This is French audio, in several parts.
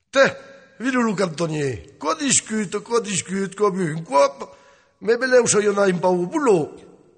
Te, vidulo cantonnier, quoi discute, commune, quoi? Mais beleu so y'en a un pas au boulot.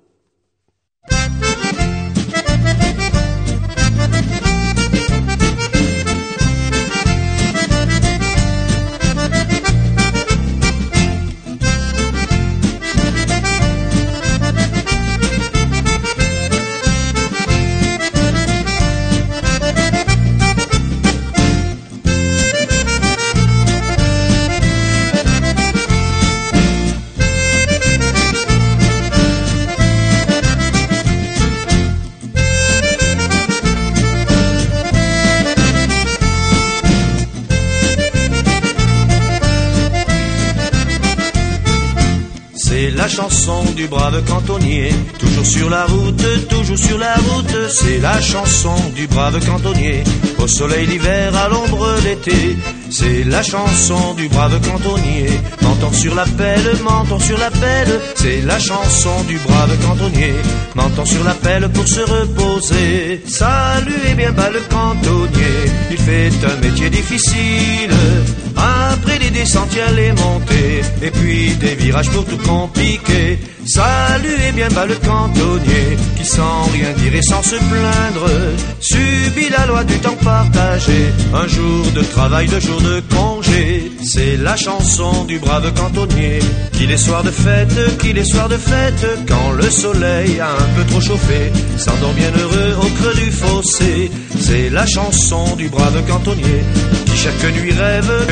C'est la chanson du brave cantonnier, toujours sur la route, c'est la chanson du brave cantonnier, au soleil l'hiver, à l'ombre l'été. C'est la chanson du brave cantonnier, menton sur la pelle, c'est la chanson du brave cantonnier, menton sur la pelle pour se reposer. Salut et bien bas le cantonnier, il fait un métier difficile, après des descentes et les montées, et puis des virages pour tout compliquer. Salut et bien bas le cantonnier, qui sans rien dire et sans se plaindre, subit la loi du temps partagé, un jour de travail, 2 jours de congé. C'est la chanson du brave cantonnier, qu'il est soir de fête, quand le soleil a un peu trop chauffé, s'endort bien heureux au creux du fossé. C'est la chanson du brave cantonnier, qui chaque nuit rêve